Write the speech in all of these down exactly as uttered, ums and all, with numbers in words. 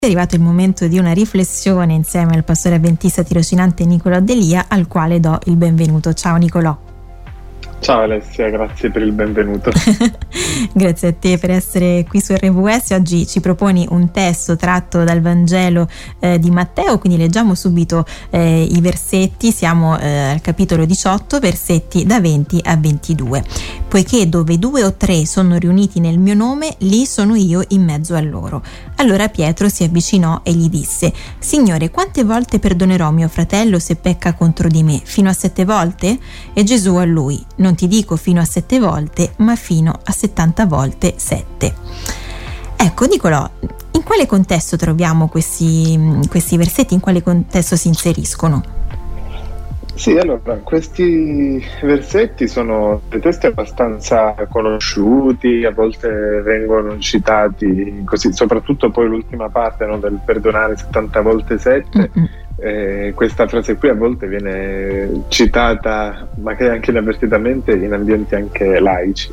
È arrivato il momento di una riflessione insieme al pastore avventista tirocinante Nicolò Delia, al quale do il benvenuto. Ciao Nicolò. Ciao Alessia, grazie per il benvenuto. Grazie a te per essere qui su R W S. Oggi ci proponi un testo tratto dal Vangelo eh, di Matteo, quindi leggiamo subito eh, i versetti. Siamo eh, al capitolo diciotto, versetti da venti a ventidue. Poiché dove due o tre sono riuniti nel mio nome, lì sono io in mezzo a loro. Allora Pietro si avvicinò e gli disse: Signore, quante volte perdonerò mio fratello se pecca contro di me? Fino a sette volte? E Gesù a lui: non ti dico fino a sette volte, ma fino a settanta volte sette. Ecco, Nicolò, in quale contesto troviamo questi, questi versetti? In quale contesto si inseriscono? Sì, allora, questi versetti sono dei testi abbastanza conosciuti, a volte vengono citati così, soprattutto poi l'ultima parte, no, del perdonare settanta volte sette. Mm-hmm. Eh, questa frase qui a volte viene citata, magari anche inavvertitamente, in ambienti anche laici.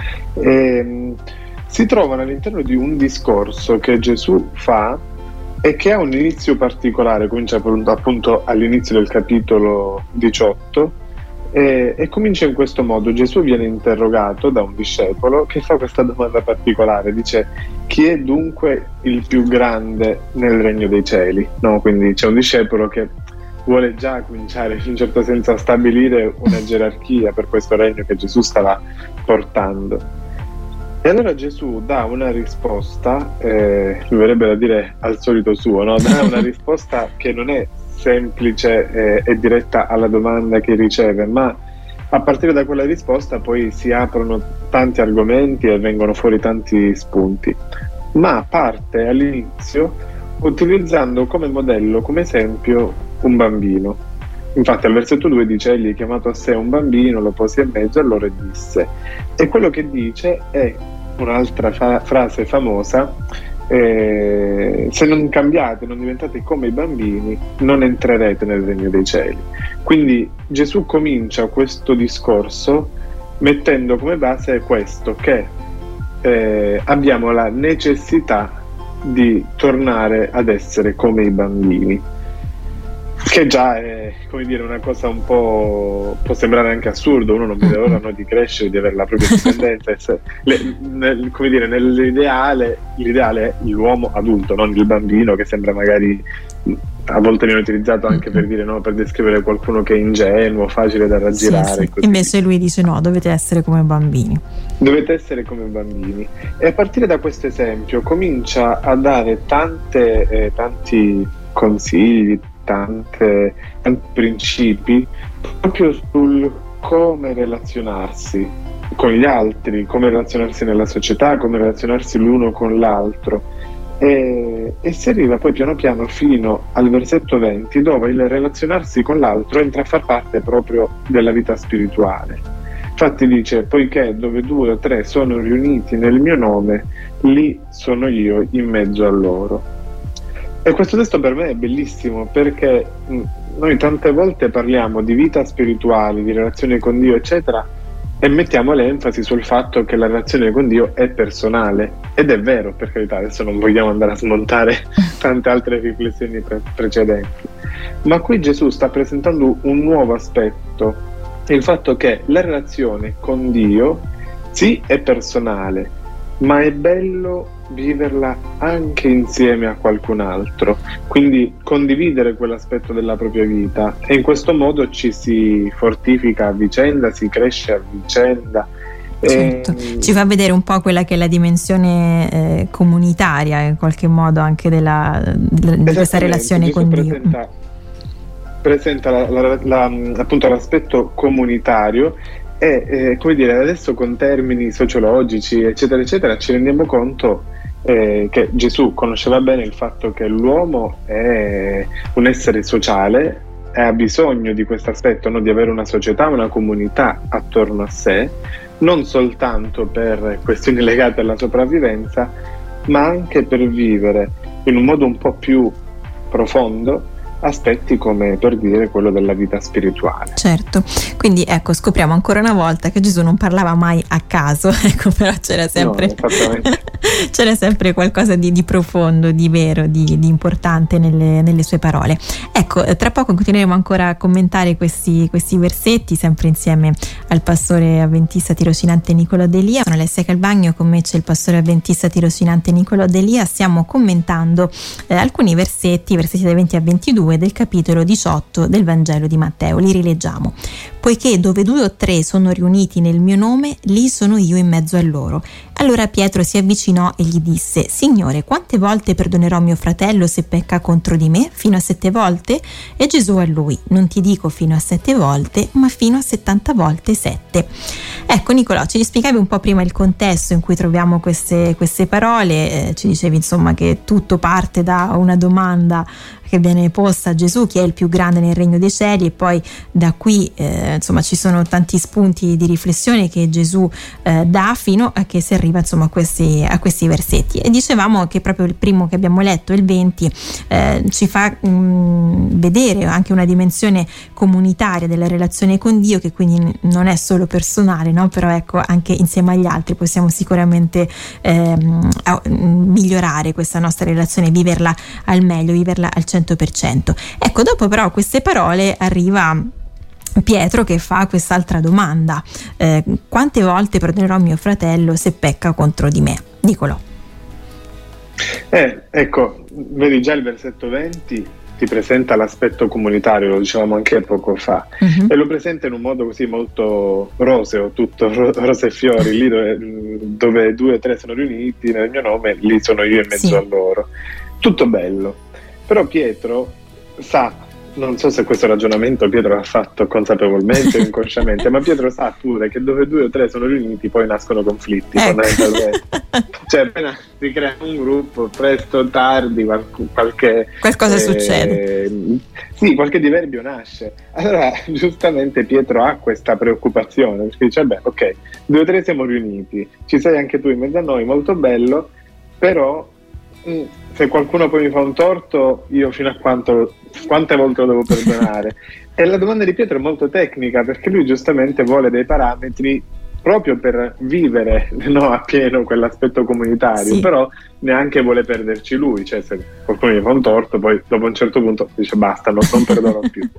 E, si trovano all'interno di un discorso che Gesù fa e che ha un inizio particolare. Comincia appunto all'inizio del capitolo diciotto e, e comincia in questo modo. Gesù viene interrogato da un discepolo che fa questa domanda particolare, dice: chi è dunque il più grande nel regno dei cieli? No, quindi c'è un discepolo che vuole già cominciare in un certo senso a stabilire una gerarchia per questo regno che Gesù stava portando. E allora Gesù dà una risposta, eh, mi verrebbe da dire al solito suo, no? Dà una risposta che non è semplice eh, e diretta alla domanda che riceve, ma a partire da quella risposta poi si aprono tanti argomenti e vengono fuori tanti spunti. Ma parte all'inizio utilizzando come modello, come esempio, un bambino. Infatti al versetto due dice: egli, chiamato a sé un bambino, lo pose in mezzo a loro e disse. E quello che dice è un'altra fa- frase famosa: eh, se non cambiate, non diventate come i bambini, non entrerete nel regno dei cieli. Quindi Gesù comincia questo discorso mettendo come base questo, che eh, abbiamo la necessità di tornare ad essere come i bambini, che già è, come dire, una cosa un po', può sembrare anche assurdo. Uno non vede l'ora, no, di crescere, di avere la propria indipendenza. Le, nel, come dire, nell'ideale, l'ideale è l'uomo adulto, non il bambino, che sembra magari, a volte viene utilizzato anche per dire, no, per descrivere qualcuno che è ingenuo, facile da raggirare. Sì, sì. Invece lui dice: no, dovete essere come bambini. Dovete essere come bambini. E a partire da questo esempio comincia a dare tante, eh, tanti consigli, Tante, tanti principi proprio sul come relazionarsi con gli altri, come relazionarsi nella società, come relazionarsi l'uno con l'altro, e, e si arriva poi piano piano fino al versetto venti, dove il relazionarsi con l'altro entra a far parte proprio della vita spirituale. Infatti dice: poiché dove due o tre sono riuniti nel mio nome, lì sono io in mezzo a loro. E questo testo per me è bellissimo, perché noi tante volte parliamo di vita spirituale, di relazione con Dio, eccetera, e mettiamo l'enfasi sul fatto che la relazione con Dio è personale. Ed è vero, per carità, adesso non vogliamo andare a smontare tante altre riflessioni pre- precedenti. Ma qui Gesù sta presentando un nuovo aspetto, il fatto che la relazione con Dio sì è personale, ma è bello viverla anche insieme a qualcun altro, quindi condividere quell'aspetto della propria vita, e in questo modo ci si fortifica a vicenda, si cresce a vicenda. Certo. E ci fa vedere un po' quella che è la dimensione eh, comunitaria, in qualche modo, anche della, della di questa relazione Gesù con presenta, Dio. Presenta la, la, la, appunto l'aspetto comunitario. E eh, come dire, adesso con termini sociologici eccetera eccetera ci rendiamo conto eh, che Gesù conosceva bene il fatto che l'uomo è un essere sociale e ha bisogno di questo aspetto, no? Di avere una società, una comunità attorno a sé, non soltanto per questioni legate alla sopravvivenza, ma anche per vivere in un modo un po' più profondo aspetti come per dire quello della vita spirituale. Certo, quindi ecco, scopriamo ancora una volta che Gesù non parlava mai a caso, ecco, però c'era sempre, no, c'era sempre qualcosa di, di profondo, di vero, di, di importante nelle, nelle sue parole. Ecco, tra poco continueremo ancora a commentare questi, questi versetti, sempre insieme al pastore avventista tirocinante Nicolò D'Elia. Sono Alessia Calvagno, con me c'è il pastore avventista tirocinante Nicolò D'Elia. Stiamo commentando eh, alcuni versetti, versetti dai venti a ventidue del capitolo diciotto del Vangelo di Matteo. Li rileggiamo. Poiché dove due o tre sono riuniti nel mio nome, lì sono io in mezzo a loro. Allora Pietro si avvicinò e gli disse: Signore, quante volte perdonerò mio fratello se pecca contro di me? Fino a sette volte? E Gesù a lui: non ti dico fino a sette volte, ma fino a settanta volte sette. Ecco, Nicolò, ci spiegavi un po' prima il contesto in cui troviamo queste, queste parole, eh, ci dicevi insomma che tutto parte da una domanda che viene posta a Gesù: chi è il più grande nel regno dei cieli? E poi da qui eh, insomma ci sono tanti spunti di riflessione che Gesù eh, dà fino a che si arriva insomma a questi, a questi versetti. E dicevamo che proprio il primo che abbiamo letto, il venti, eh, ci fa mh, vedere anche una dimensione comunitaria della relazione con Dio, che quindi non è solo personale, no? Però ecco, anche insieme agli altri possiamo sicuramente eh, migliorare questa nostra relazione, viverla al meglio, viverla al cento per cento. Ecco, dopo però queste parole arriva Pietro che fa quest'altra domanda: eh, quante volte perdonerò mio fratello se pecca contro di me? Nicolò. Eh, ecco, vedi già il versetto venti ti presenta l'aspetto comunitario, lo dicevamo anche poco fa, uh-huh. e lo presenta in un modo così molto roseo, tutto ro- rose e fiori, lì dove, dove due o tre sono riuniti nel mio nome, lì sono io in mezzo sì. a loro. Tutto bello. Però Pietro sa, non so se questo ragionamento Pietro l'ha fatto consapevolmente o inconsciamente, ma Pietro sa pure che dove due o tre sono riuniti poi nascono conflitti, ecco. Cioè appena si crea un gruppo, presto o tardi qualche qualcosa eh, succede. Sì, qualche diverbio nasce. Allora giustamente Pietro ha questa preoccupazione, perché dice: beh, ok, due o tre siamo riuniti, ci sei anche tu in mezzo a noi, molto bello, però mh, se qualcuno poi mi fa un torto, io fino a quanto, quante volte lo devo perdonare? E la domanda di Pietro è molto tecnica, perché lui giustamente vuole dei parametri proprio per vivere, no, a pieno quell'aspetto comunitario, sì. Però neanche vuole perderci lui, cioè se qualcuno mi fa un torto, poi dopo un certo punto dice basta, non, non perdono più.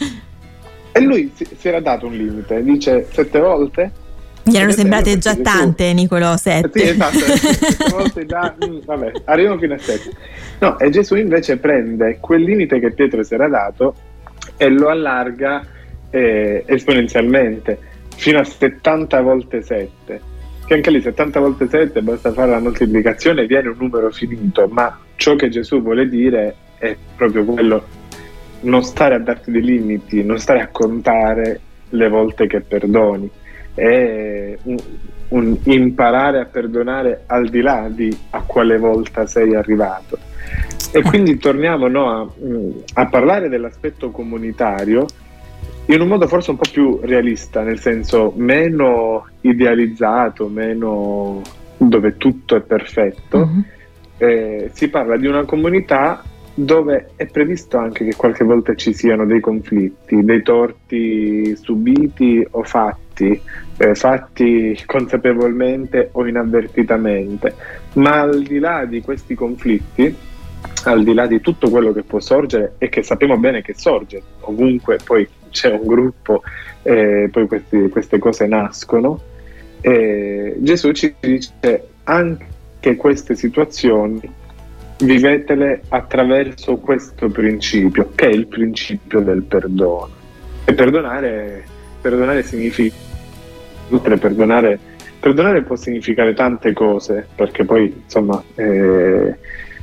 E lui si, si era dato un limite, dice sette volte. Gli erano sembrate già tante, Gesù. Nicolò, sette. Sì, esatto, sette volte già, mh, vabbè, arriviamo fino a sette. No, e Gesù invece prende quel limite che Pietro si era dato e lo allarga eh, esponenzialmente, fino a settanta volte sette. Che anche lì settanta volte sette, basta fare la moltiplicazione, viene un numero finito, ma ciò che Gesù vuole dire è proprio quello: non stare a darti dei limiti, non stare a contare le volte che perdoni. È un, un imparare a perdonare al di là di a quale volta sei arrivato. E quindi torniamo no, a, a parlare dell'aspetto comunitario in un modo forse un po' più realista, nel senso meno idealizzato, meno dove tutto è perfetto. Mm-hmm. Eh, si parla di una comunità dove è previsto anche che qualche volta ci siano dei conflitti, dei torti subiti o fatti, eh, fatti consapevolmente o inavvertitamente, ma al di là di questi conflitti, al di là di tutto quello che può sorgere e che sappiamo bene che sorge ovunque poi c'è un gruppo, eh, poi questi, queste cose nascono, eh, Gesù ci dice anche queste situazioni vivetele attraverso questo principio, che è il principio del perdono. E perdonare, perdonare significa perdonare, perdonare può significare tante cose, perché poi insomma eh,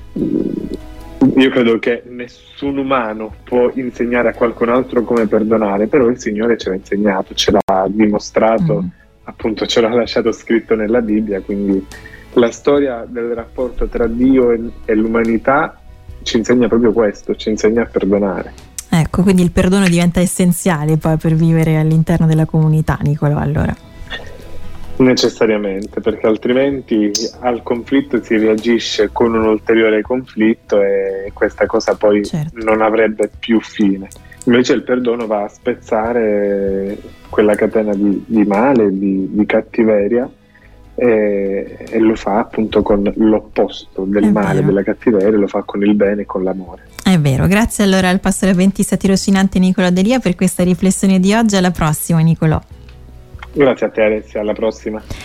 io credo che nessun umano può insegnare a qualcun altro come perdonare, però il Signore ce l'ha insegnato, ce l'ha dimostrato, mm. appunto ce l'ha lasciato scritto nella Bibbia, quindi la storia del rapporto tra Dio e, e l'umanità ci insegna proprio questo, ci insegna a perdonare. Ecco, quindi il perdono diventa essenziale poi per vivere all'interno della comunità, Nicolò, allora. Necessariamente, perché altrimenti al conflitto si reagisce con un ulteriore conflitto e questa cosa poi certo. non avrebbe più fine. Invece il perdono va a spezzare quella catena di, di male, di, di cattiveria e, e lo fa appunto con l'opposto del È male, vero. della cattiveria, lo fa con il bene e con l'amore. È vero, grazie allora al pastore avventista tirocinante Nicolò Delia per questa riflessione di oggi. Alla prossima, Nicolò. Grazie a te, Alessia, alla prossima.